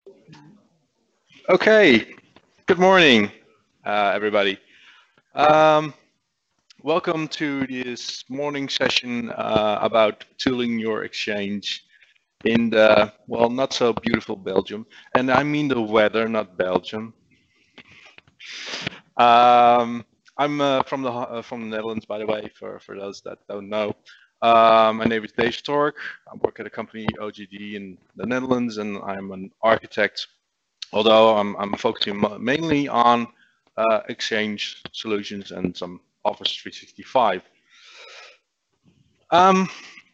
Okay, good morning, everybody. Um, Welcome to this morning session about tooling your exchange in the, well, not so beautiful Belgium. And I mean the weather, not Belgium. Um, I'm from the Netherlands, by the way, for those that don't know. My name is Dave Stork. I work at a company, OGD, in the Netherlands, and I'm an architect. Although I'm focusing mainly on Exchange solutions and some Office 365. Um,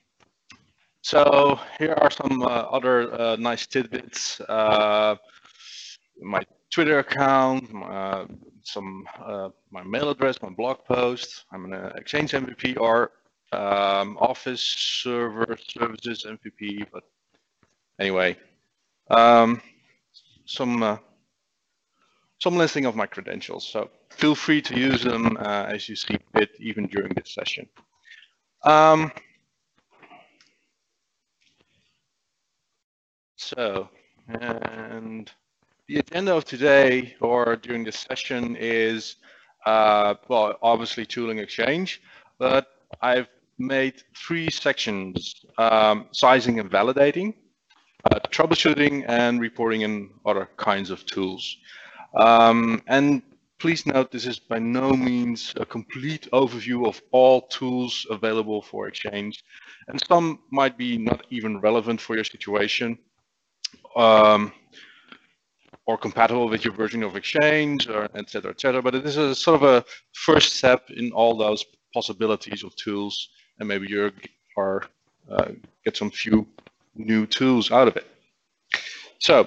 so here are some other nice tidbits. My Twitter account, my mail address, my blog post. I'm an Exchange MVP or Office Server Services MVP. But anyway, um, some listing of my credentials. So feel free to use them as you see fit, even during this session. And the agenda of today or during this session is, well, obviously tooling exchange, but I've made three sections: sizing and validating, troubleshooting, and reporting and other kinds of tools. And please note, this is by no means a complete overview of all tools available for Exchange, and some might be not even relevant for your situation, or compatible with your version of Exchange, or et cetera, et cetera. But it is a sort of a first step in all those possibilities of tools, and maybe you are get some few new tools out of it. So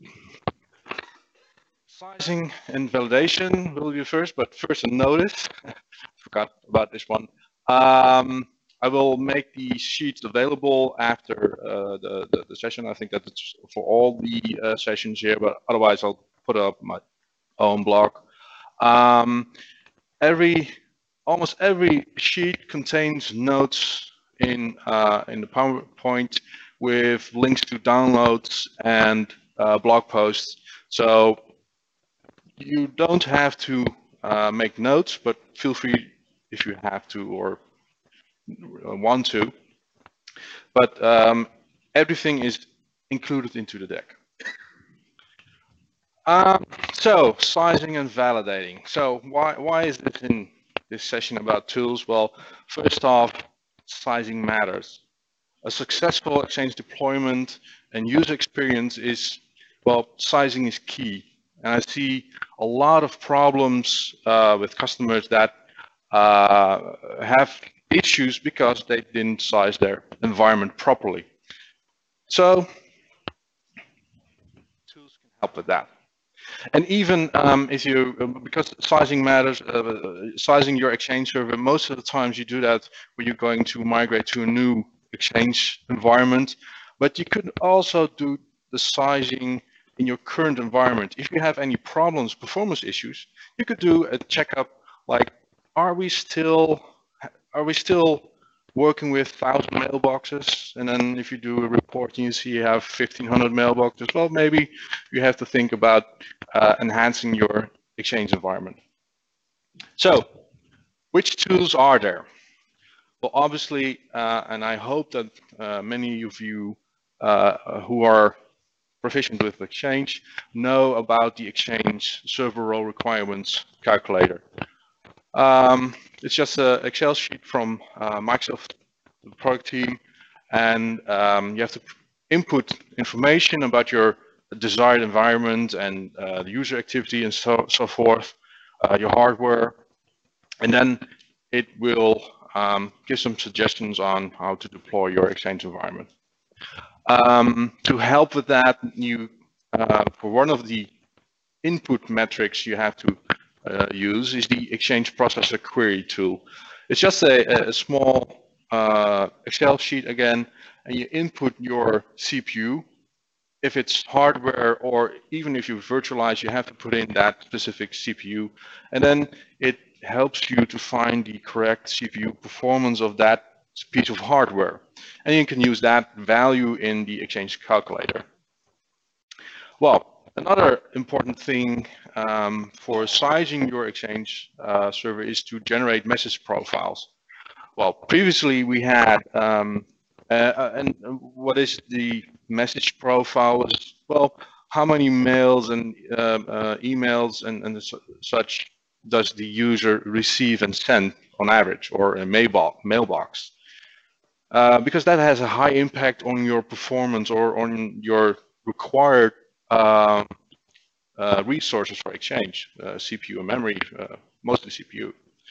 sizing and validation will be first, but first a notice. Forgot about this one. I will make these sheets available after the session. I think that it's for all the sessions here, but otherwise I'll put up my own blog. Almost every sheet contains notes in the PowerPoint with links to downloads and blog posts. So you don't have to make notes, but feel free if you have to or want to. But everything is included into the deck. So sizing and validating. So why is this in this session about tools? Well, first off, sizing matters. A successful Exchange deployment and user experience is, well, sizing is key. And I see a lot of problems with customers that have issues because they didn't size their environment properly. So tools can help with that. And even if you, because sizing matters, sizing your Exchange server, most of the times you do that when you're going to migrate to a new Exchange environment. But you could also do the sizing in your current environment. If you have any problems, performance issues, you could do a checkup like, are we still working with 1,000 mailboxes? And then if you do a report and you see you have 1,500 mailboxes, well, maybe you have to think about enhancing your Exchange environment. So, which tools are there? Well, obviously, and I hope that many of you who are proficient with Exchange know about the Exchange server role requirements calculator. It's just an Excel sheet from Microsoft, the product team, and you have to input information about your desired environment and the user activity and so forth, your hardware, and then it will give some suggestions on how to deploy your Exchange environment. To help with that, you for one of the input metrics you have to use is the Exchange Processor Query tool. It's just a small Excel sheet again, and you input your CPU. If it's hardware or even if you virtualize, you have to put in that specific CPU, and then it helps you to find the correct CPU performance of that piece of hardware. And you can use that value in the Exchange calculator. Well, another important thing for sizing your Exchange server is to generate message profiles. Well, previously we had, and what is the message profile? Was, well, how many mails and emails and such does the user receive and send on average, or a mailbox? Because that has a high impact on your performance or on your required resources for Exchange, CPU and memory, mostly CPU.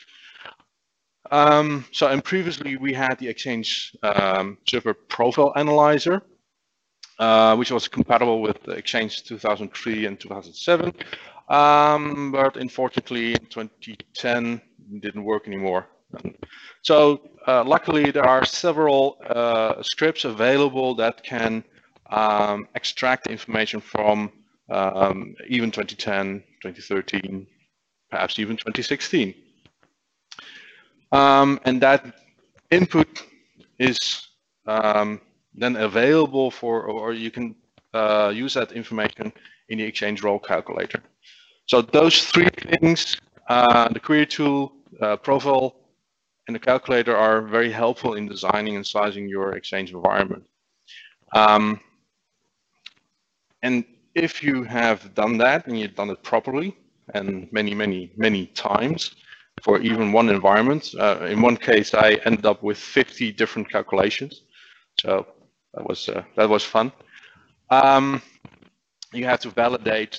And previously we had the Exchange Server Profile Analyzer, which was compatible with Exchange 2003 and 2007. But unfortunately in 2010 it didn't work anymore. So luckily there are several scripts available that can extract information from even 2010, 2013, perhaps even 2016. And that input is then available for, or you can use that information in the Exchange role calculator. So those three things, the query tool, profile, and the calculator, are very helpful in designing and sizing your Exchange environment. And if you have done that and you've done it properly and many times for even one environment, in one case I ended up with 50 different calculations. So that was fun. You have to validate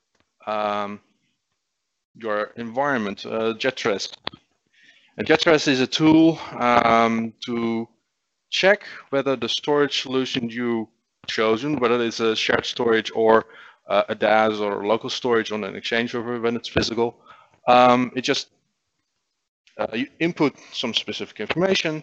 your environment. Jetrest. And Jetrest is a tool to check whether the storage solution you chosen, whether it's a shared storage or a DAS or local storage on an Exchange server when it's physical. It just you input some specific information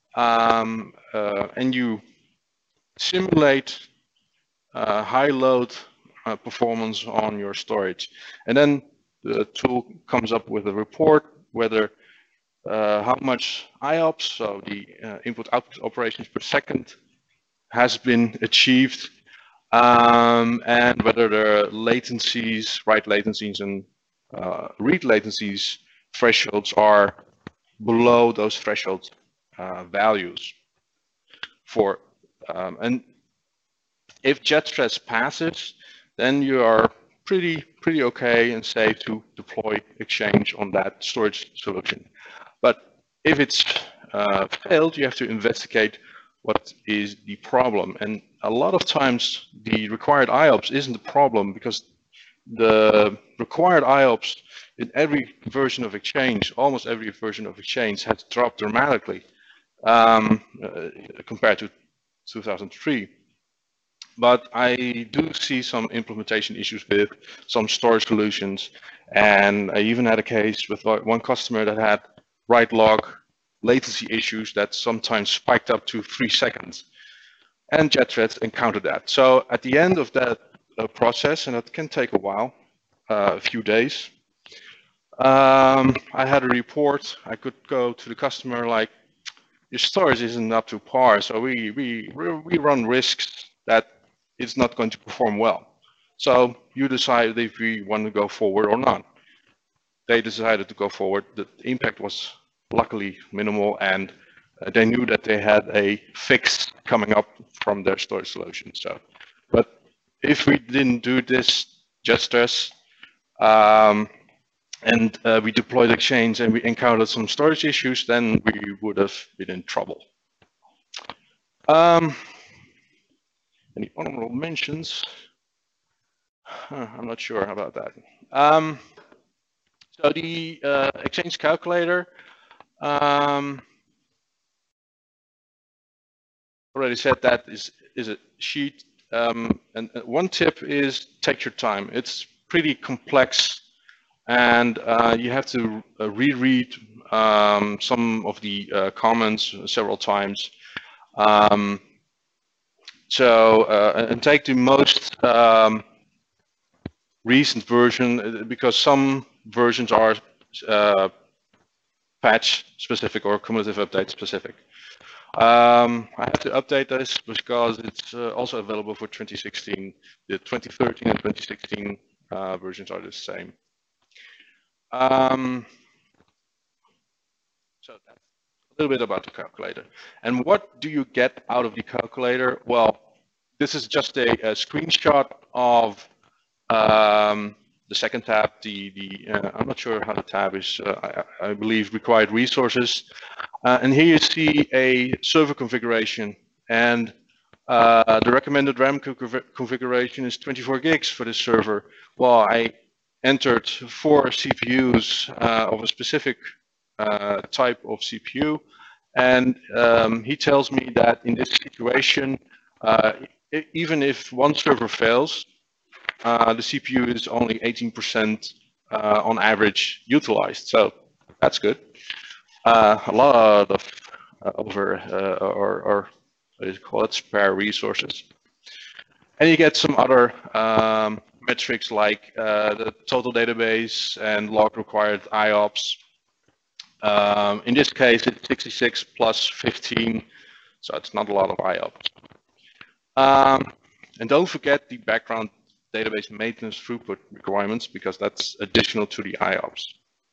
and you simulate high load performance on your storage, and then the tool comes up with a report whether how much IOPS, so the input-output operations per second, has been achieved, and whether the latencies, write latencies and read latencies thresholds are below those threshold values. For and if Jetrest passes, then you are pretty okay and safe to deploy Exchange on that storage solution. But if it's failed, you have to investigate what is the problem. And a lot of times the required IOPS isn't the problem, because the required IOPS in every version of Exchange, almost every version of Exchange, has dropped dramatically compared to 2003. But I do see some implementation issues with some storage solutions. And I even had a case with one customer that had write log latency issues that sometimes spiked up to 3 seconds. And Jetrest encountered that. So at the end of that process, and it can take a while, a few days, I had a report. I could go to the customer like, your storage isn't up to par, so we run risks that it's not going to perform well. So you decide if we want to go forward or not. They decided to go forward. The impact was luckily minimal, and they knew that they had a fix coming up from their storage solution. So, but if we didn't do this, Jetrest, and we deployed Exchange and we encountered some storage issues, then we would have been in trouble. Any honorable mentions? I'm not sure about that. So the Exchange calculator, already said that is a sheet. And one tip is take your time. It's pretty complex, and you have to reread some of the comments several times. And take the most recent version, because some versions are patch specific or cumulative update specific. I have to update this because it's also available for 2016. The 2013 and 2016 versions are the same. So that's a little bit about the calculator. And what do you get out of the calculator? Well, this is just a screenshot of the second tab. I'm not sure how the tab is. I believe required resources. And here you see a server configuration, and the recommended RAM configuration is 24 gigs for this server. Well, I entered 4 CPUs of a specific type of CPU, and he tells me that in this situation, even if one server fails, the CPU is only 18% on average utilized. So that's good. A lot of or what do you call it, spare resources. And you get some other metrics like the total database and log required IOPS. In this case, it's 66 plus 15, so it's not a lot of IOPS. And don't forget the background database maintenance throughput requirements, because that's additional to the IOPS.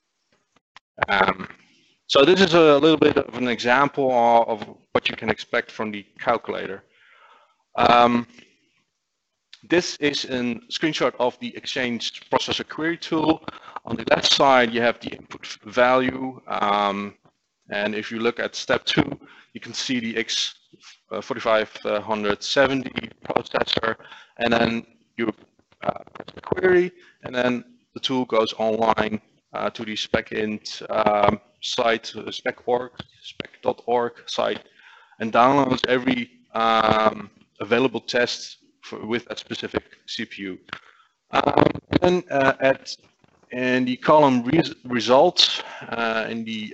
So this is a little bit of an example of what you can expect from the calculator. This is a screenshot of the Exchange Processor Query Tool. On the left side, you have the input value. And if you look at step 2, you can see the X4570 processor, and then you press the query, and then the tool goes online to the SpecInt site, spec.org site, and downloads every available test with that specific CPU. Then in the column results, in the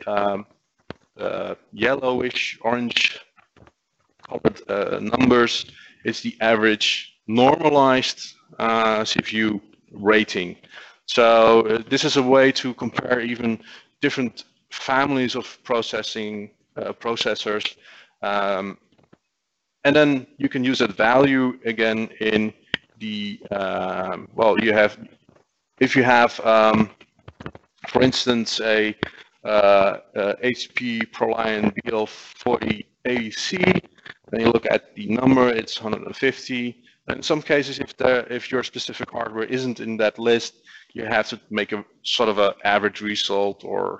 yellowish orange colored numbers, it's the average normalized CPU rating. So this is a way to compare even different families of processors, and then you can use that value again in the well, you have, if you have for instance a HP ProLiant BL40AC, then you look at the number, it's 150. In some cases, if your specific hardware isn't in that list, you have to make a sort of an average result, or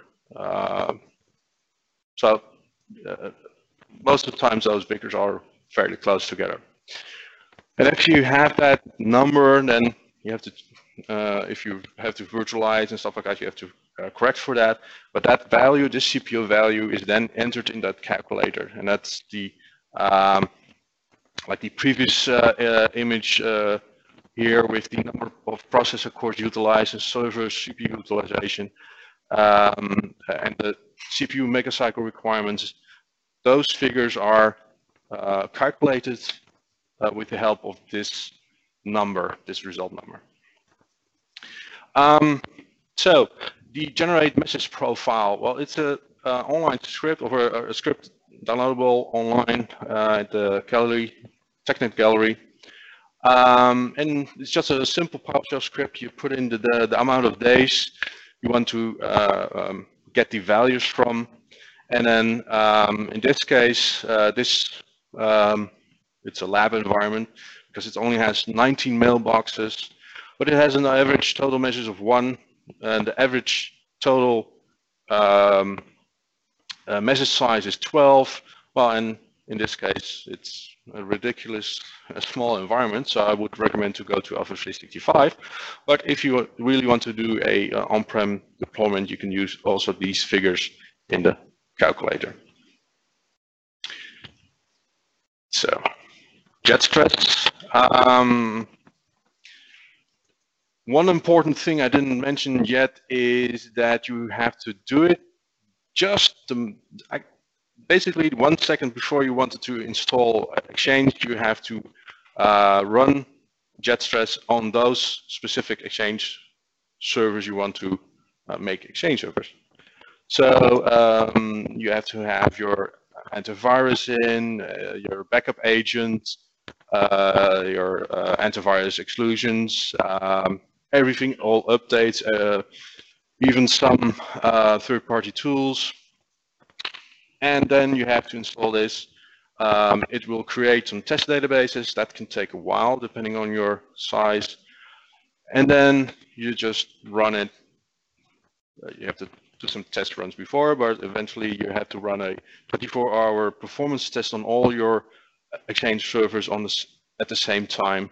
most of the times those figures are fairly close together. And if you have that number, then you have to, if you have to virtualize and stuff like that, you have to correct for that. But that value, this CPU value, is then entered in that calculator, and that's the like the previous image here with the number of processor cores utilized and server CPU utilization, and the CPU megacycle requirements. Those figures are calculated with the help of this number, this result number. So the generate message profile, well, it's a online script, or a script downloadable online at the TechNet Gallery. And it's just a simple PowerShell script. You put in the amount of days you want to get the values from. And then in this case, it's a lab environment because it only has 19 mailboxes, but it has an average total measures of 1, and the average total message size is 12. Well, and in this case, it's a ridiculous small environment, so I would recommend to go to Office 365. But if you really want to do a on-prem deployment, you can use also these figures in the calculator. So, JetStress. One important thing I didn't mention yet is that you have to do it just basically 1 second before you wanted to install Exchange. You have to run JetStress on those specific Exchange servers you want to make Exchange servers. So you have to have your antivirus in, your backup agent, your antivirus exclusions, everything, all updates, even some third-party tools. And then you have to install this. It will create some test databases. That can take a while depending on your size. And then you just run it. You have to do some test runs before, but eventually you have to run a 24-hour performance test on all your Exchange servers on this at the same time,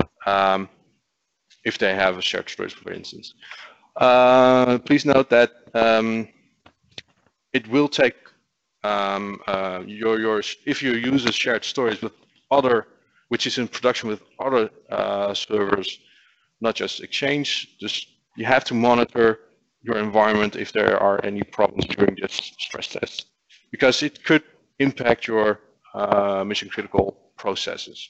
if they have a shared storage, for instance. Please note that it will take if you use a shared storage with other, which is in production with other servers, not just Exchange. Just you have to monitor your environment if there are any problems during this stress test, because it could impact your mission critical processes.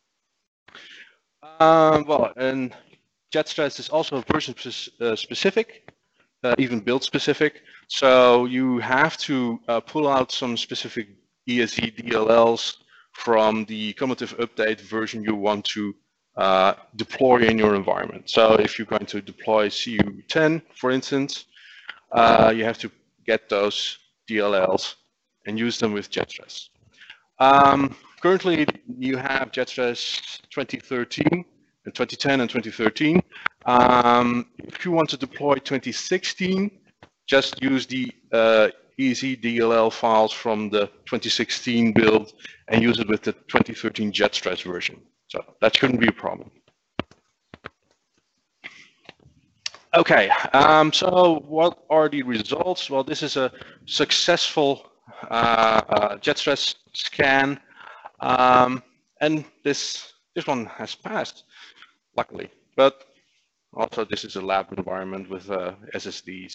Well, and JetStress is also version specific, even build specific. So you have to pull out some specific ESE DLLs from the cumulative update version you want to deploy in your environment. So if you're going to deploy CU10, for instance, you have to get those DLLs and use them with JetStress. Currently, you have JetStress 2013 and 2010 and 2013. If you want to deploy 2016, just use the ESE DLL files from the 2016 build and use it with the 2013 JetStress version. So that shouldn't be a problem. Okay, so what are the results? Well, this is a successful JetStress scan, and this one has passed, luckily. But also, this is a lab environment with SSD.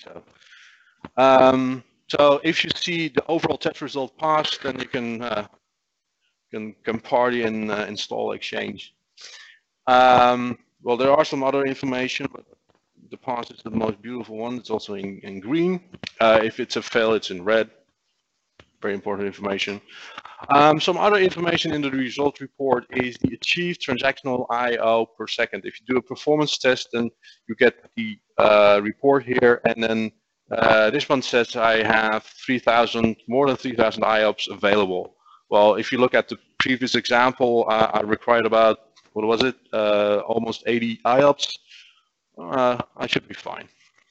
So if you see the overall test result passed, then you can party and install Exchange. Well, there are some other information, but the pass is the most beautiful one. It's also in green. If it's a fail, it's in red. Very important information. Some other information in the result report is the achieved transactional I/O per second. If you do a performance test, then you get the report here, and then this one says I have more than 3,000 IOPS available. Well, if you look at the previous example, I required about, what was it, almost 80 IOPS. I should be fine.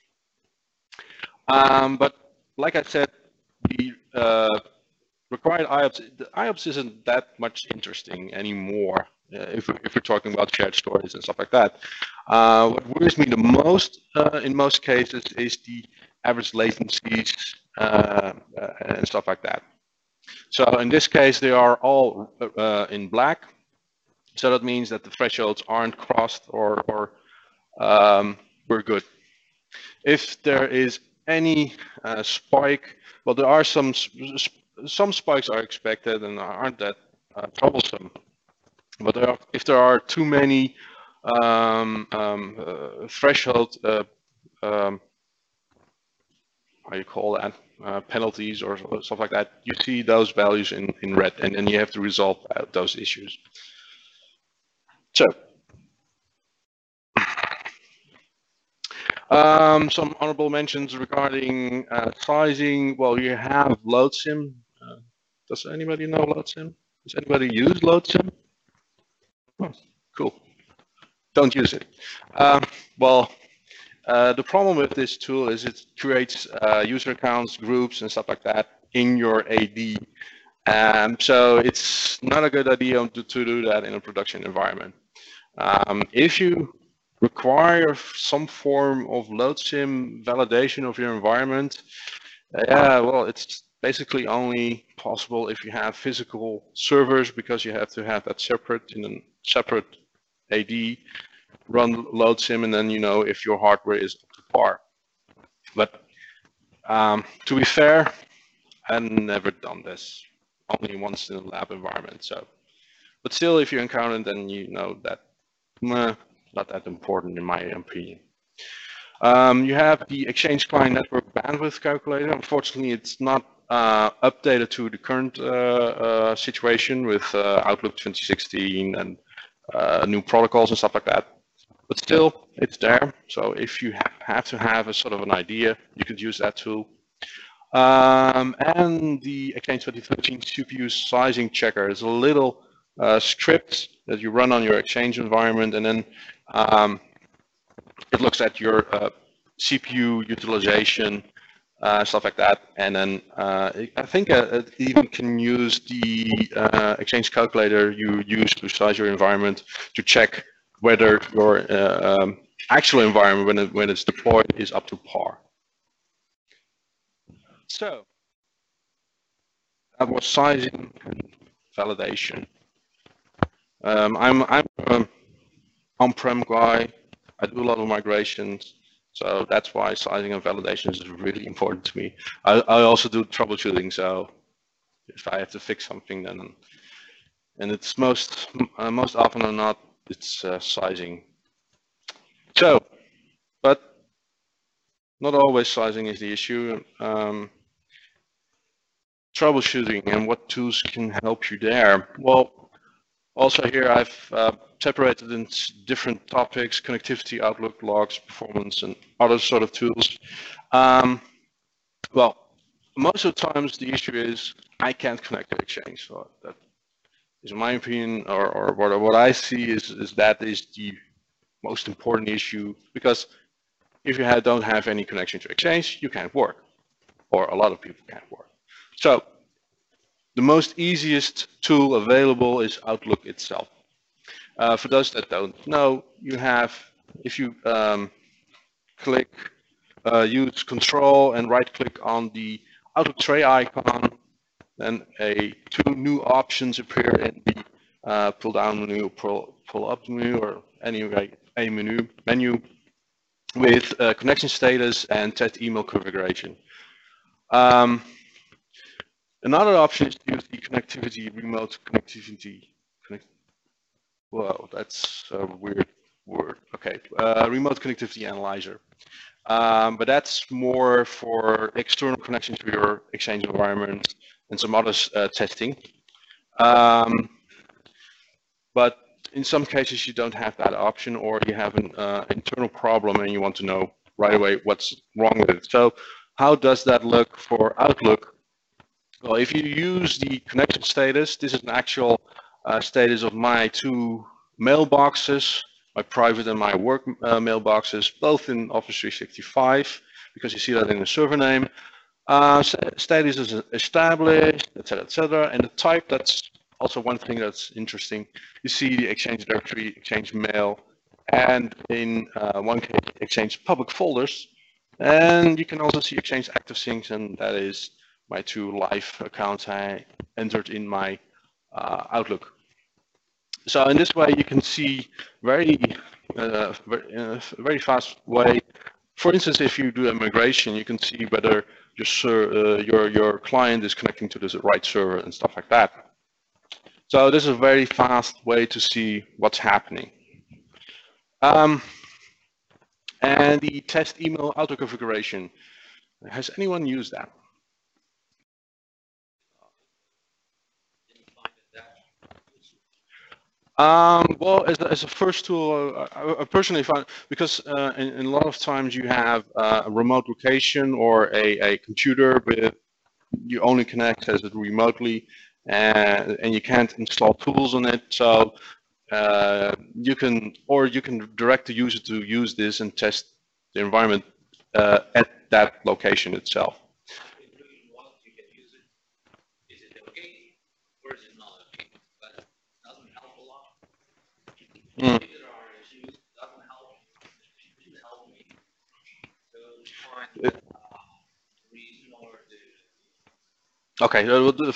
But like I said, the required IOPS isn't that much interesting anymore if we're talking about shared storage and stuff like that. What worries me the most in most cases is the average latencies and stuff like that. So in this case, they are all in black. So that means that the thresholds aren't crossed or we're good. If there is any spike, well, there are some spikes are expected and aren't that troublesome. But if there are too many threshold, how you call that, penalties or stuff like that, you see those values in red, and then you have to resolve those issues. So, some honorable mentions regarding sizing. Well, you have LoadSim. Does anybody know LoadSim? Does anybody use LoadSim? Oh, cool. Don't use it. Well, the problem with this tool is it creates user accounts, groups, and stuff like that in your AD. So it's not a good idea to do that in a production environment. If you require some form of LoadSim validation of your environment, yeah, well, it's basically only possible if you have physical servers, because you have to have that separate in a separate AD, run LoadSim, and then you know if your hardware is up to par. But to be fair, I've never done this, only once in a lab environment. So, but still, if you encounter it, then you know that not that important in my opinion. You have the Exchange Client Network Bandwidth Calculator. Unfortunately, it's not updated to the current situation with Outlook 2016 and new protocols and stuff like that. But still, it's there. So if you have to have a sort of an idea, you could use that tool. And the Exchange 2013 CPU sizing checker is a little script that you run on your Exchange environment, and then it looks at your CPU utilization, stuff like that. And then I think it even can use the Exchange calculator you use to size your environment to check whether your actual environment, when it's deployed, is up to par. So that was sizing and validation. I'm an on-prem guy. I do a lot of migrations, so that's why sizing and validation is really important to me. I also do troubleshooting, so if I have to fix something, then and it's most often than not, it's sizing. So, but not always sizing is the issue. Troubleshooting and what tools can help you there. Well, also here I've separated in different topics: connectivity, Outlook, logs, performance, and other sort of tools. Well, most of the times the issue is I can't connect to Exchange. So that is my opinion, or what I see is that is the most important issue, because if you don't have any connection to Exchange, you can't work, or a lot of people can't work. So the most easiest tool available is Outlook itself. For those that don't know, you have, if you use Control and right-click on the Outlook tray icon, then two new options appear in the pull-down menu, pull-up menu, or anyway, a menu with connection status and test email configuration. Another option is to use the connectivity, remote connectivity. Whoa, that's a weird word. Okay, remote connectivity analyzer. But that's more for external connections to your Exchange environment and some other testing. But in some cases you don't have that option, or you have an internal problem and you want to know right away what's wrong with it. So how does that look for Outlook? Well, if you use the connection status, this is an actual status of my two mailboxes, my private and my work mailboxes, both in Office 365, because you see that in the server name. Status is established, etc., and the type, that's also one thing that's interesting. You see the Exchange directory, Exchange mail, and in one case, Exchange public folders. And you can also see Exchange active syncs, and that is my two live accounts I entered in my Outlook. So in this way, you can see very fast way. For instance, if you do a migration, you can see whether your client is connecting to the right server and stuff like that. So this is a very fast way to see what's happening. And the test email auto configuration. Has anyone used that? Well, as a first tool, I personally find, because in a lot of times you have a remote location or a computer with, you only can access it remotely, and you can't install tools on it. So you can direct the user to use this and test the environment at that location itself. Mm. Okay,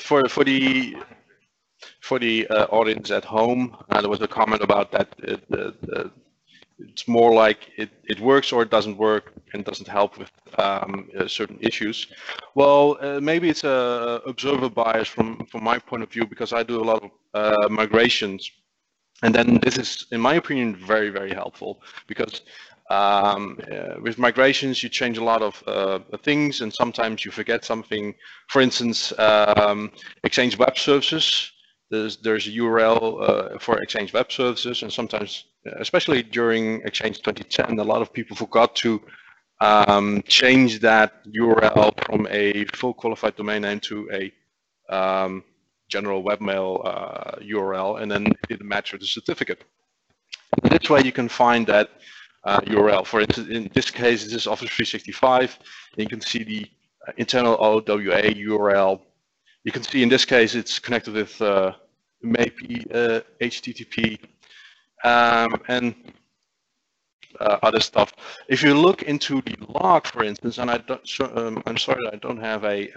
for the audience at home, there was a comment about that. It's more like it works or it doesn't work and doesn't help with certain issues. Well, maybe it's a observer bias from my point of view, because I do a lot of migrations And then this is, in my opinion, very, very helpful because with migrations, you change a lot of things, and sometimes you forget something. For instance, Exchange Web Services. There's a URL for Exchange Web Services, and sometimes, especially during Exchange 2010, a lot of people forgot to change that URL from a full qualified domain name to a general webmail URL, and then didn't match with the certificate. And this way you can find that URL. For instance, in this case, this is Office 365. And you can see the internal OWA URL. You can see in this case it's connected with maybe HTTP and other stuff. If you look into the log, for instance, and I'm sorry that I don't have a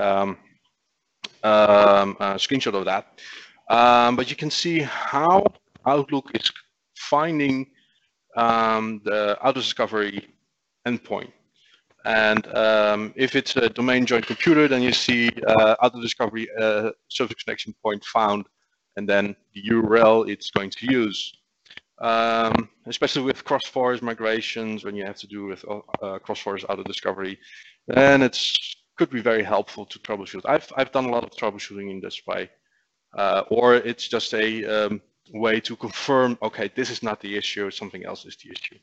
screenshot of that, but you can see how Outlook is finding the auto-discovery endpoint. And if it's a domain joined computer, then you see auto-discovery service connection point found, and then the URL it's going to use. Especially with cross-forest migrations, when you have to do with cross-forest auto-discovery, then it's could be very helpful to troubleshoot. I've done a lot of troubleshooting in this way, or it's just a way to confirm, okay, this is not the issue, something else is the issue.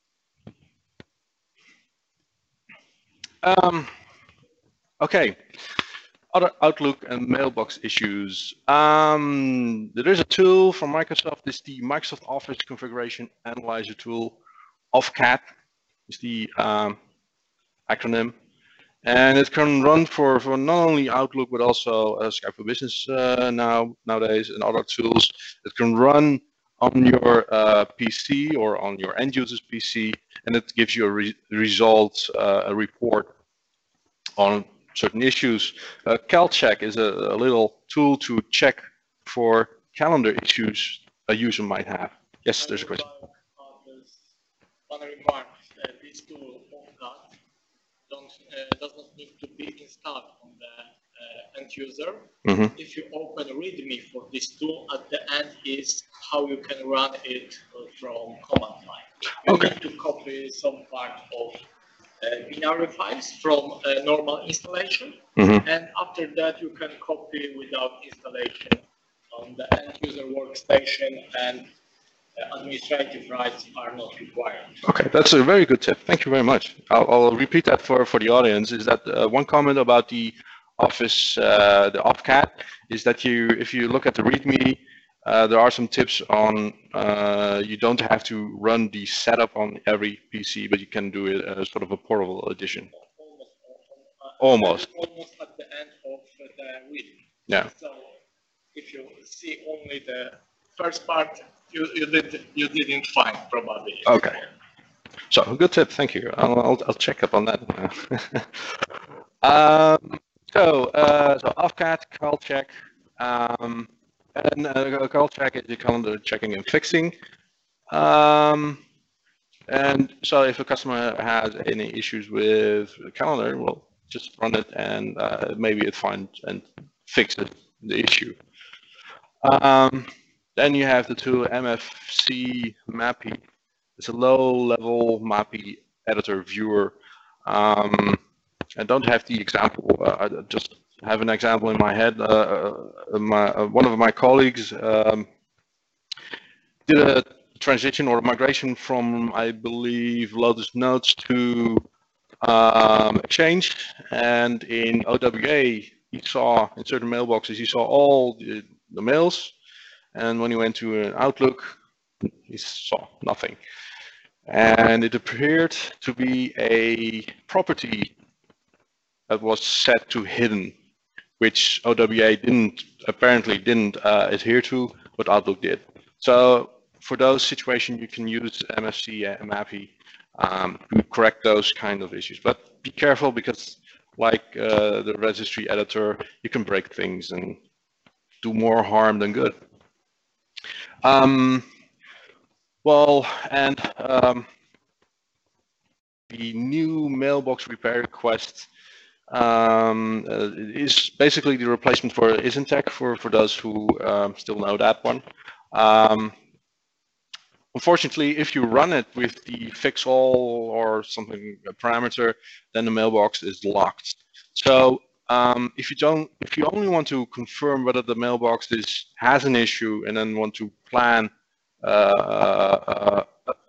Okay, other Outlook and mailbox issues. There is a tool from Microsoft. It's the Microsoft Office Configuration Analyzer tool. OFCAT is the acronym. And it can run for not only Outlook, but also Skype for Business nowadays and other tools. It can run on your PC or on your end user's PC, and it gives you a result, a report on certain issues. CalCheck is a little tool to check for calendar issues a user might have. Yes, there's a question. One remark, this tool, OFCAT, does not need to be installed on the end user. Mm-hmm. If you open README for this tool, at the end is how you can run it from command line. You need to copy some part of binary files from a normal installation, mm-hmm. and after that you can copy without installation on the end user workstation, and administrative rights are not required. Okay, that's a very good tip. Thank you very much. I'll repeat that for the audience. Is that one comment about the Office, the OFCAT, is that if you look at the README, there are some tips on you don't have to run the setup on every PC, but you can do it as sort of a portable edition. Almost at the end of the README. Yeah. So if you see only the first part, you didn't find probably. Okay. So good tip. Thank you. I'll check up on that. So OFCAT, CalCheck, and CalCheck is the calendar checking and fixing. And so if a customer has any issues with the calendar, well, just run it and maybe it finds and fixes the issue. Then you have the tool MFC Mappy. It's a low-level Mappy editor viewer. I don't have the example. I just have an example in my head. One of my colleagues did a transition or a migration from, I believe, Lotus Notes to Exchange, and in OWA, he saw in certain mailboxes, he saw all the mails. And when he went to an Outlook, he saw nothing. And it appeared to be a property that was set to hidden, which OWA apparently didn't adhere to, but Outlook did. So for those situations, you can use MFC Mappy to correct those kind of issues. But be careful, because like the registry editor, you can break things and do more harm than good. The new mailbox repair request is basically the replacement for Isintech, for those who still know that one. Unfortunately, if you run it with the fix all or something, a parameter, then the mailbox is locked. So if you only want to confirm whether the mailbox has an issue and then want to plan a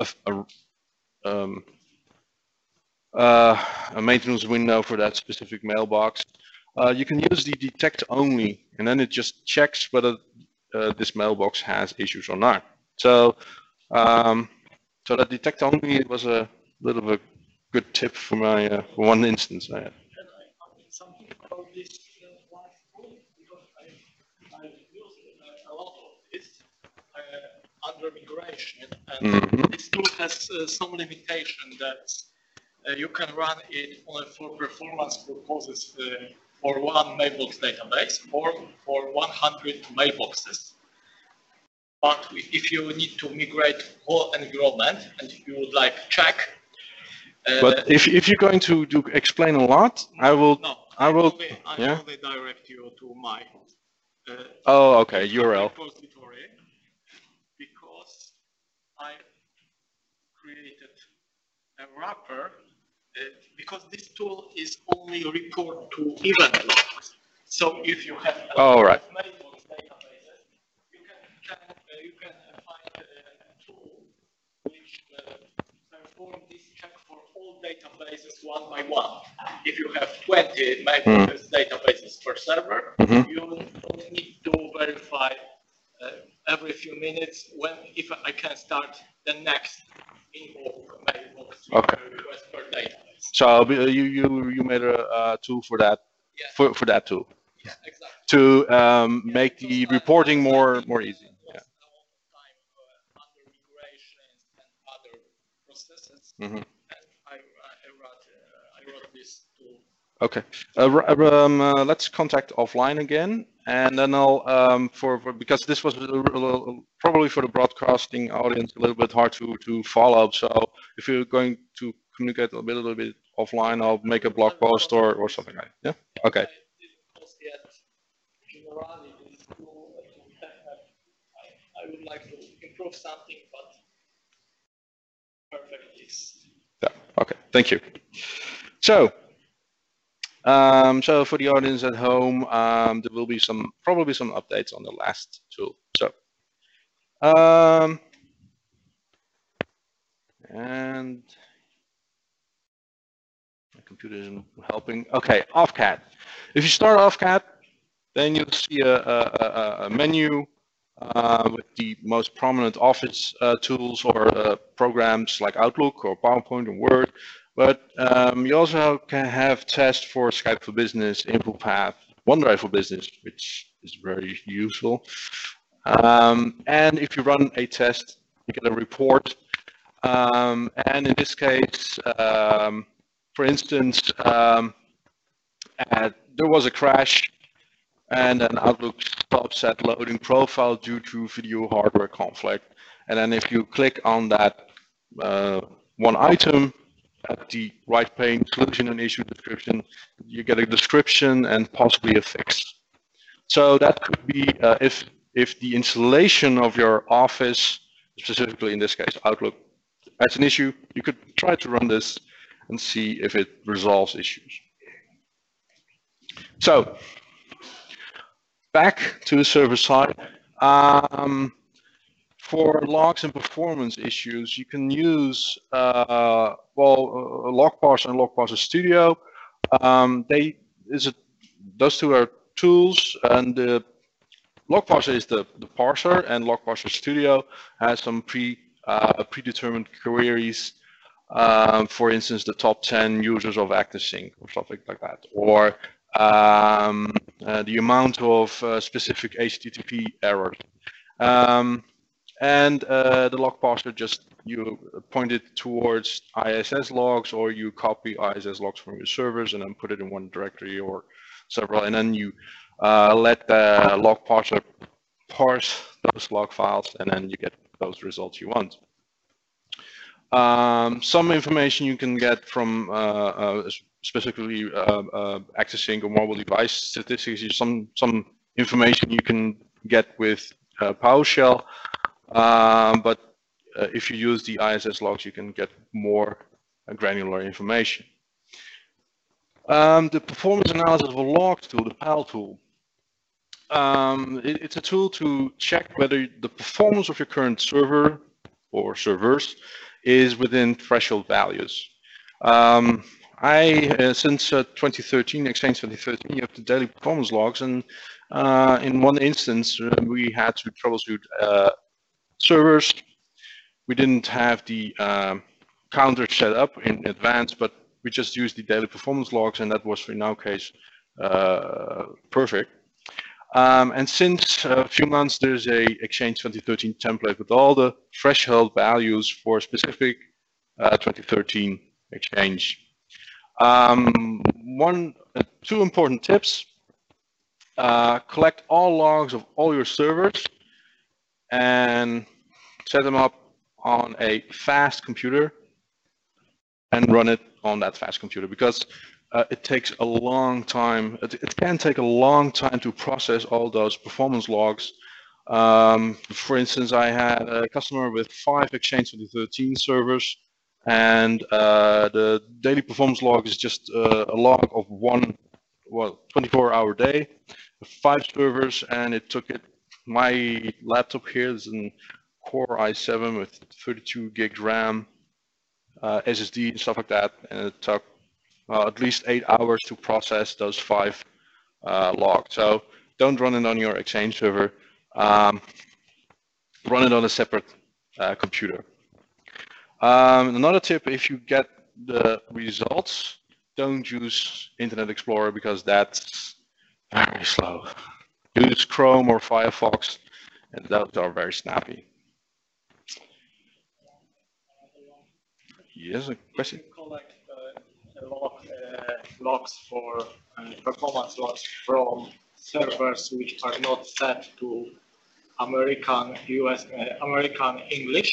maintenance window for that specific mailbox, you can use the detect only, and then it just checks whether this mailbox has issues or not. So so that detect only was a little bit good tip for my for one instance I had. Something about this last tool, because I used a lot of this under migration, and this tool has some limitation that you can run it only for performance purposes for one mailbox database or for 100 mailboxes. But if you need to migrate whole environment and you would like check. But if you're going to explain a lot, I will. No, I will. I only direct you to my. Oh, okay. URL. Repository, because I created a wrapper. Because this tool is only report to event logs. So if you have a lot of mailbox databases, you can find a tool which perform this check for all databases one by one. If you have 20 mailbox databases per server, you don't need to verify every few minutes if I can start the next mailbox request per database. So you made a tool for that, for that tool. Yeah, exactly. To make the reporting more easy. Yeah. Under migrations and other processes, and I wrote this tool. Okay. Let's contact offline again, and then I'll because this was probably for the broadcasting audience a little bit hard to follow. So if you're going to communicate a little bit offline, I'll make a blog post or something like that. Yeah. Okay. I would like to improve something, but perfect is. Yeah. Okay. Thank you. So. So for the audience at home, there will be probably some updates on the last tool. So, and my computer isn't helping. Okay, Offcat. If you start Offcat, then you'll see a menu with the most prominent Office tools or programs like Outlook or PowerPoint or Word. But you also can have tests for Skype for Business, InfoPath, OneDrive for Business, which is very useful. And if you run a test, you get a report. And in this case, for instance, there was a crash, and then Outlook stops at loading profile due to video hardware conflict. And then if you click on that one item, at the right pane, solution and issue description, you get a description and possibly a fix. So that could be if the installation of your Office, specifically in this case Outlook, has an issue, you could try to run this and see if it resolves issues. So back to the server side. For logs and performance issues, you can use LogParser and LogParser Studio. Those two are tools, and the LogParser is the parser, and LogParser Studio has some predetermined queries. For instance, the top 10 users of ActiveSync or something like that, or the amount of specific HTTP errors. And the log parser you point it towards ISS logs, or you copy ISS logs from your servers and then put it in one directory or several, and then you let the log parser parse those log files, and then you get those results you want. Some information you can get from specifically ActiveSync or mobile device statistics. Some information you can get with PowerShell. But if you use the ISS logs, you can get more granular information. The performance analysis of a logs tool, the PAL tool. It's a tool to check whether the performance of your current server or servers is within threshold values. Since 2013, Exchange 2013, you have the daily performance logs, and in one instance, we had to troubleshoot servers. We didn't have the counter set up in advance, but we just used the daily performance logs, and that was in our case perfect. And since a few months, there's a Exchange 2013 template with all the threshold values for specific 2013 Exchange. Two important tips: collect all logs of all your servers and set them up on a fast computer and run it on that fast computer, because it takes a long time. It can take a long time to process all those performance logs. For instance, I had a customer with 5 Exchange 2013 servers, and the daily performance log is just a log of one 24-hour day, 5 servers, and it took it. My laptop here is a Core i7 with 32 gigs RAM, SSD and stuff like that, and it took at least 8 hours to process those 5 logs. So don't run it on your Exchange server. Run it on a separate computer. Another tip: if you get the results, don't use Internet Explorer, because that's very slow. Use Chrome or Firefox, and those are very snappy. Yes, a question? Collect logs for performance logs from servers which are not set to American English.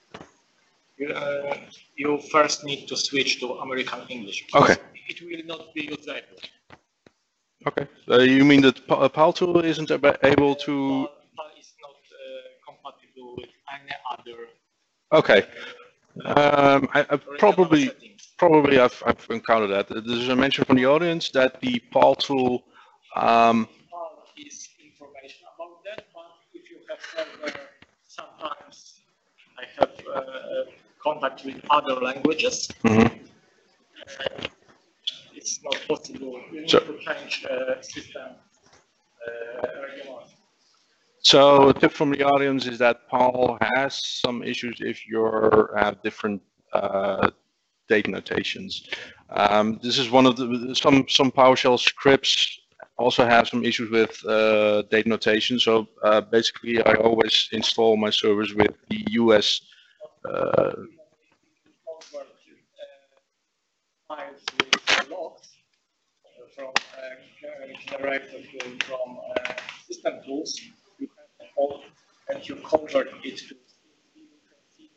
You first need to switch to American English. Okay. It will not be usable. Okay. You mean that PAL tool isn't able to? PAL is not compatible with any other. Okay. I probably I've encountered that. There's a mention from the audience that the PAL tool. PAL is information about that, but if you have server, sometimes I have contact with other languages. Mm-hmm. It's not possible. You need to change system regularly. So a tip from the audience is that PAL has some issues if you have different date notations. This is one of the some PowerShell scripts also have some issues with date notation. So basically, I always install my servers with the US. Files with logs from generated from system tools. You have all, and you convert it to. You can see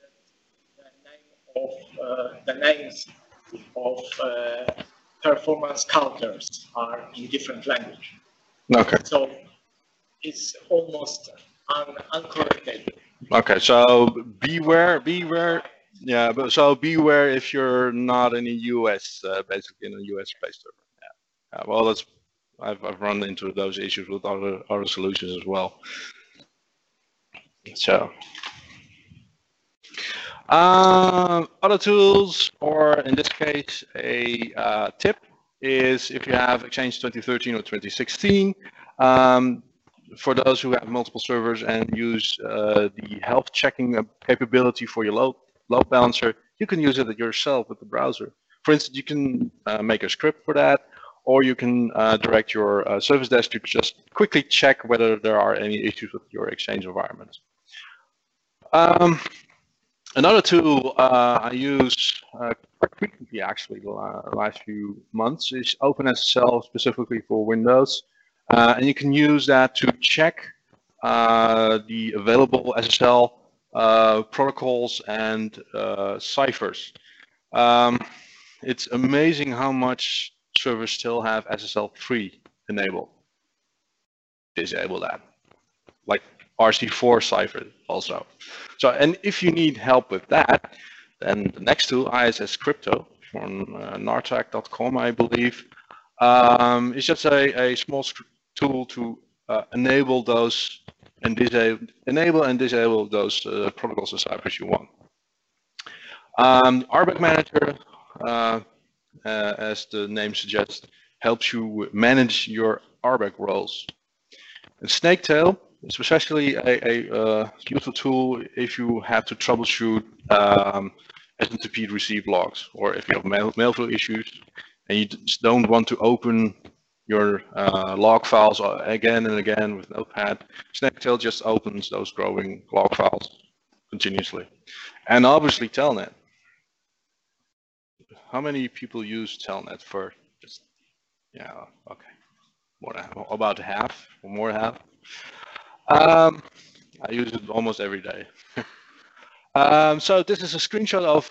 that the names of performance counters are in different language. Okay. So it's almost uncorrectable. Okay, so beware. Yeah, but so beware if you're not in the US, basically in a US-based server. Yeah. Well, that's I've run into those issues with other solutions as well. So other tools, or in this case, a tip is if you have Exchange 2013 or 2016. For those who have multiple servers and use the health checking capability for your load balancer, you can use it yourself with the browser. For instance, you can make a script for that, or you can direct your service desk to just quickly check whether there are any issues with your Exchange environment. Another tool I use quite frequently, actually, the last few months, is OpenSSL, specifically for Windows. And you can use that to check the available SSL protocols and ciphers. It's amazing how much servers still have SSL 3 enabled. Disable that. Like RC4 cipher also. So, and if you need help with that, then the next tool, ISS Crypto, from nartag.com, I believe, is just a small tool to enable those and disable those protocols and ciphers you want. RBAC Manager, as the name suggests, helps you manage your RBAC roles. And Snaketail is especially a useful tool if you have to troubleshoot SMTP receive logs, or if you have mail flow issues and you just don't want to open your log files again and again with Notepad. Snaketail just opens those growing log files continuously. And obviously Telnet. How many people use Telnet for just, yeah, okay, more than about half or more than half. I use it almost every day. So this is a screenshot of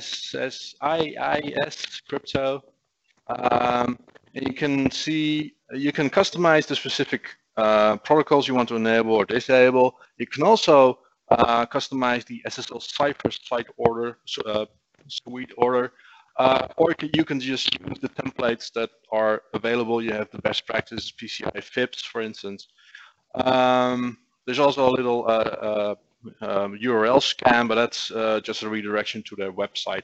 IIS Crypto. And you can see, you can customize the specific protocols you want to enable or disable. You can also customize the SSL cipher site order, suite order, or you can just use the templates that are available. You have the best practice PCI FIPS, for instance. There's also a little URL scan, but that's just a redirection to their website.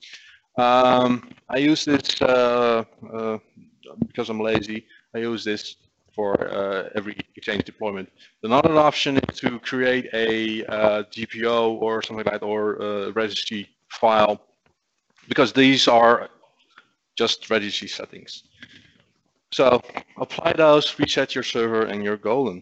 I use this because I'm lazy. I use this for every Exchange deployment. Another option is to create a GPO or something like that, or a registry file, because these are just registry settings. So apply those, reset your server, and you're golden.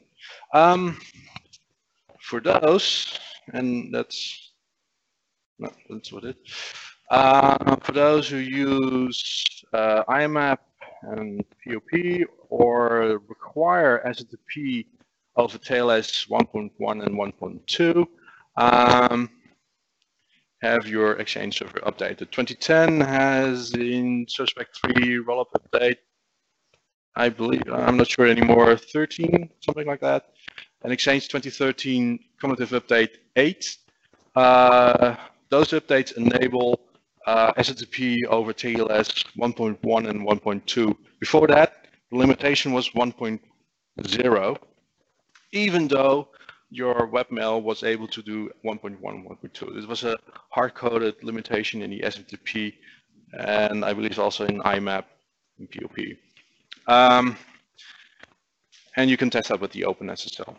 For those, and that's what it. For those who use IMAP and POP or require SMTP over TLS 1.1 and 1.2, have your Exchange server updated. 2010 has in Suspect 3 rollup update, I believe, I'm not sure anymore, 13, something like that. And Exchange 2013 cumulative update 8. Those updates enable SMTP over TLS 1.1 and 1.2. Before that, the limitation was 1.0, even though your webmail was able to do 1.1 and 1.2. This was a hard-coded limitation in the SMTP, and I believe also in IMAP and POP. And you can test that with the OpenSSL.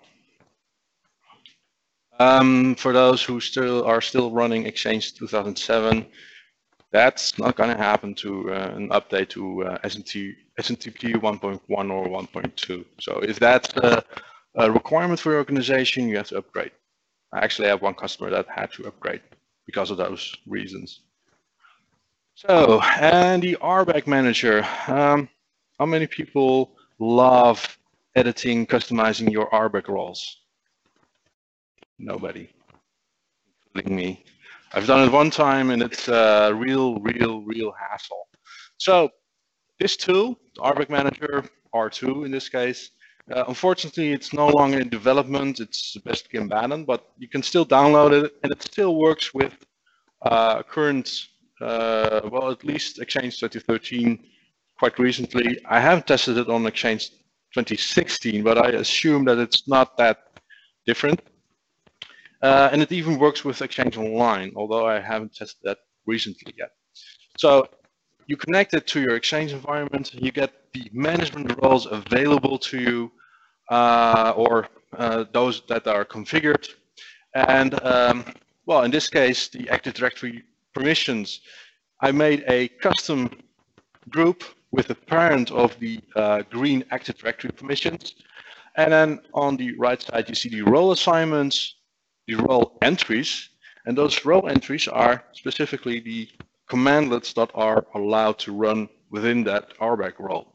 For those who are still running Exchange 2007, that's not going to happen to an update to SMTP 1.1 or 1.2. So if that's a requirement for your organization, you have to upgrade. I actually have one customer that had to upgrade because of those reasons. So, and the RBAC Manager. How many people love editing, customizing your RBAC roles? Nobody, including me. I've done it one time and it's a real hassle. So this tool, the RBAC Manager, R2 in this case, unfortunately it's no longer in development. It's best abandoned, but you can still download it and it still works with current, well, at least Exchange 2013 quite recently. I haven't tested it on Exchange 2016, but I assume that it's not that different. And it even works with Exchange Online, although I haven't tested that recently yet. So you connect it to your Exchange environment, you get the management roles available to you, or those that are configured. And well, in this case, the Active Directory permissions, I made a custom group with the parent of the green Active Directory permissions. And then on the right side, you see the role assignments, the role entries, and those role entries are specifically the commandlets that are allowed to run within that RBAC role.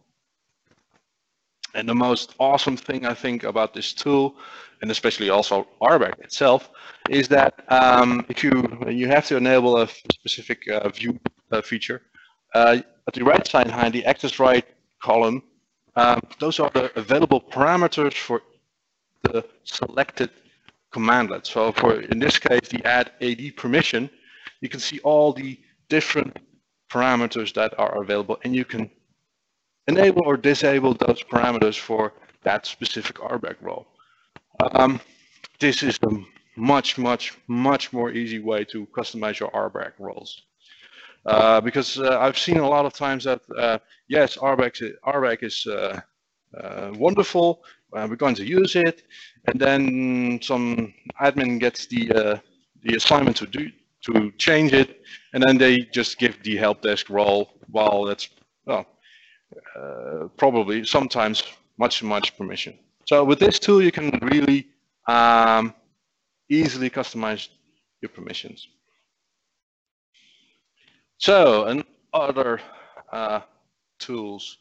And the most awesome thing I think about this tool, and especially also RBAC itself, is that if you have to enable a specific view feature, at the right side behind the access right column, those are the available parameters for the selected commandlet. So in this case, the add AD permission, you can see all the different parameters that are available, and you can enable or disable those parameters for that specific RBAC role. This is a much more easy way to customize your RBAC roles. Because I've seen a lot of times that yes, RBAC is wonderful, we're going to use it, and then some admin gets the assignment to change it, and then they just give the help desk role, while that's, well, probably sometimes much permission. So with this tool, you can really easily customize your permissions. So, and other tools.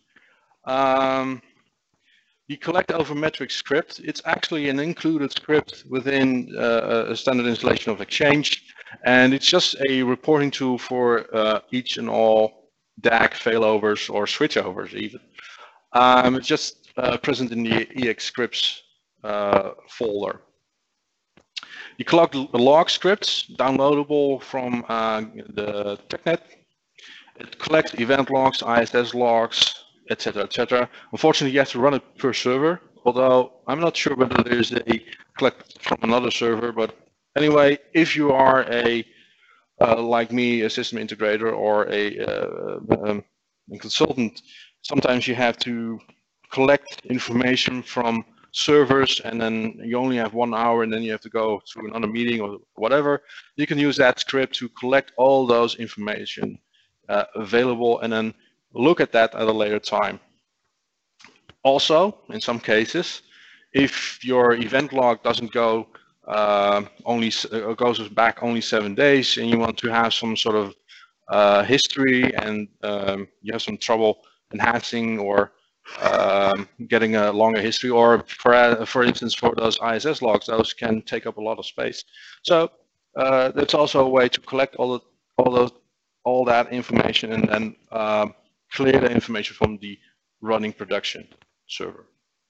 The collect over metrics script, it's actually an included script within a standard installation of Exchange, and it's just a reporting tool for each and all DAG failovers or switchovers even. It's just present in the EX scripts folder. You collect log scripts downloadable from the TechNet. It collects event logs, ISS logs, etc., etc. Unfortunately, you have to run it per server, although I'm not sure whether there's a collect from another server. But anyway, if you are like me, a system integrator or a consultant, sometimes you have to collect information from servers, and then you only have 1 hour, and then you have to go to another meeting or whatever. You can use that script to collect all those information available, and then look at that at a later time. Also, in some cases, if your event log doesn't go goes back only 7 days, and you want to have some sort of history, and you have some trouble enhancing or getting a longer history, or for instance, for those ISS logs, those can take up a lot of space. So that's also a way to collect all that information, and then clear the information from the running production server.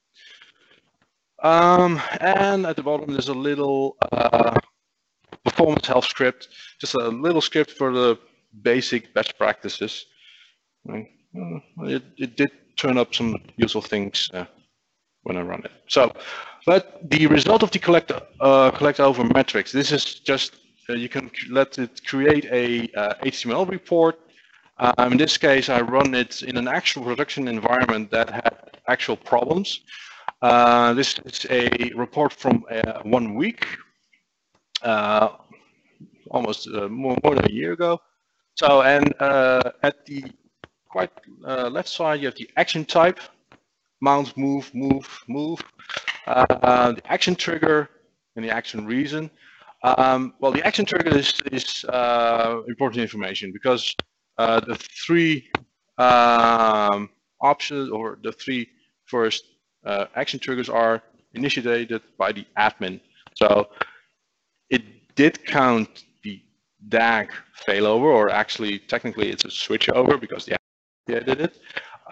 And at the bottom, there's a little performance health script, just a little script for the basic best practices. It did turn up some useful things when I run it. So, but the result of the collect over metrics, this is just, you can let it create a HTML report. In this case, I run it in an actual production environment that had actual problems. This is a report from 1 week, almost more than a year ago. So, and at the quite left side, you have the action type, mount, move, the action trigger, and the action reason. Well, the action trigger is important information, because the 3 options, or the 3 first action triggers, are initiated by the admin. So it did count the DAG failover, or actually technically it's a switchover because the admin did it.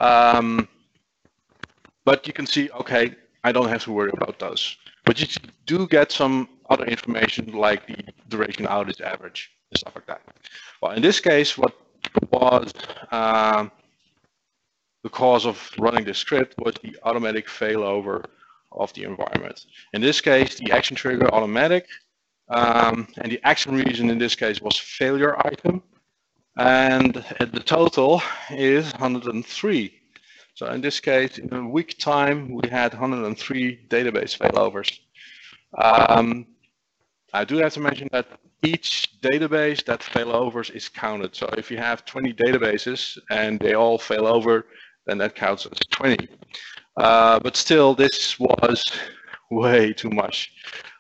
But you can see, okay, I don't have to worry about those. But you do get some other information, like the duration outage average and stuff like that. Well, in this case, what was the cause of running this script was the automatic failover of the environment. In this case, the action trigger automatic, and the action reason in this case was failure item, and the total is 103. So in this case, in a week time, we had 103 database failovers. I do have to mention that each database that failovers is counted. So if you have 20 databases and they all fail over, then that counts as 20. But still, this was way too much.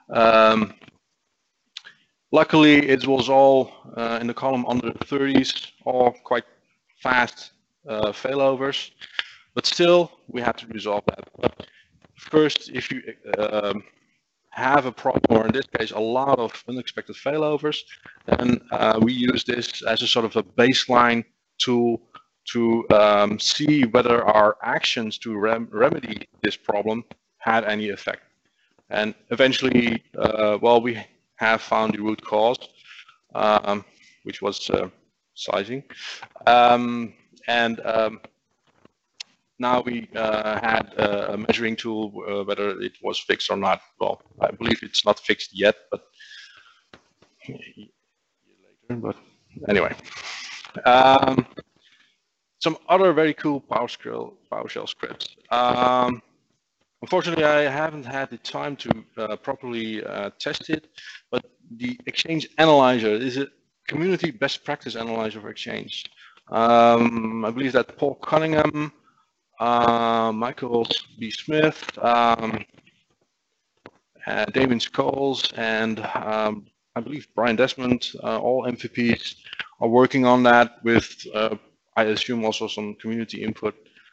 Luckily, it was all in the column under the 30s, all quite fast failovers. But still, we have to resolve that. But first, if you have a problem, or in this case, a lot of unexpected failovers, then we use this as a sort of a baseline tool to see whether our actions to remedy this problem had any effect. And eventually, well, we have found the root cause, which was sizing. Now we had a measuring tool, whether it was fixed or not. Well, I believe it's not fixed yet, but later. But anyway, some other very cool PowerShell scripts. Unfortunately, I haven't had the time to properly test it, but the Exchange Analyzer is a community best practice analyzer for Exchange. I believe that Paul Cunningham, Michael B. Smith, Damien Scholes, and I believe Brian Desmond, all MVPs, are working on that with, I assume, also some community input.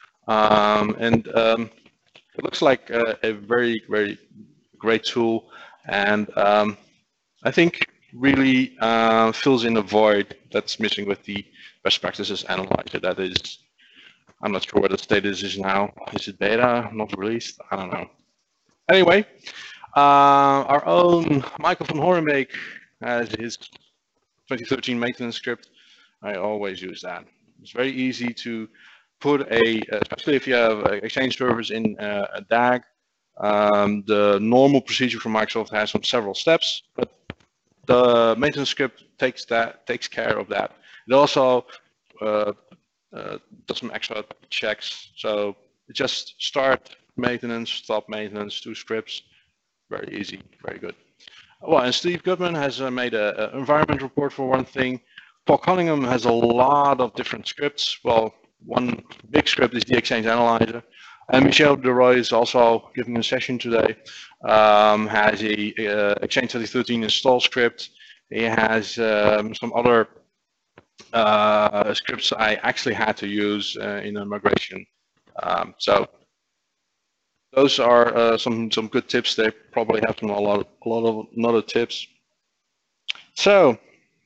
It looks like a very, very great tool, and I think really fills in a void that's missing with the best practices analyzer. That is, I'm not sure what the status is now. Is it beta, not released? I don't know. Anyway, our own Michael van Horenbeek has his 2013 maintenance script. I always use that. It's very easy to put especially if you have Exchange servers in a DAG. The normal procedure from Microsoft has several steps, but the maintenance script takes care of that. It also does some extra checks. So just start maintenance, stop maintenance, 2 scripts. Very easy, very good. Well, and Steve Goodman has made an environment report for one thing. Paul Cunningham has a lot of different scripts. Well, one big script is the Exchange Analyzer. And Michel Deroy is also giving a session today. Has a Exchange 2013 install script. He has some other scripts I actually had to use in a migration. So those are some good tips. They probably have a lot of other tips. So,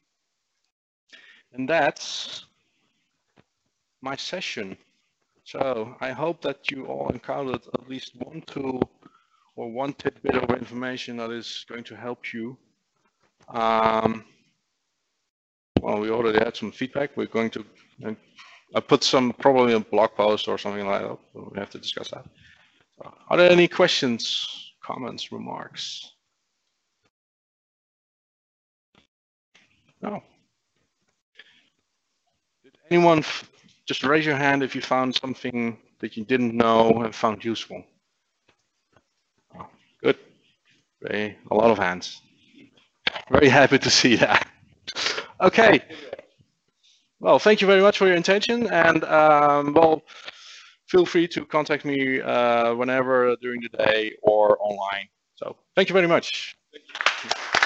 and that's my session. So I hope that you all encountered at least one tool or one tidbit of information that is going to help you. Well, we already had some feedback. We're going to I put some probably a blog post or something like that. So we have to discuss that. So, are there any questions, comments, remarks? No. Did anyone just raise your hand if you found something that you didn't know and found useful? Oh, good. A lot of hands. Very happy to see that. Okay. Well, thank you very much for your attention, and well, feel free to contact me whenever during the day or online. So thank you very much. Thank you.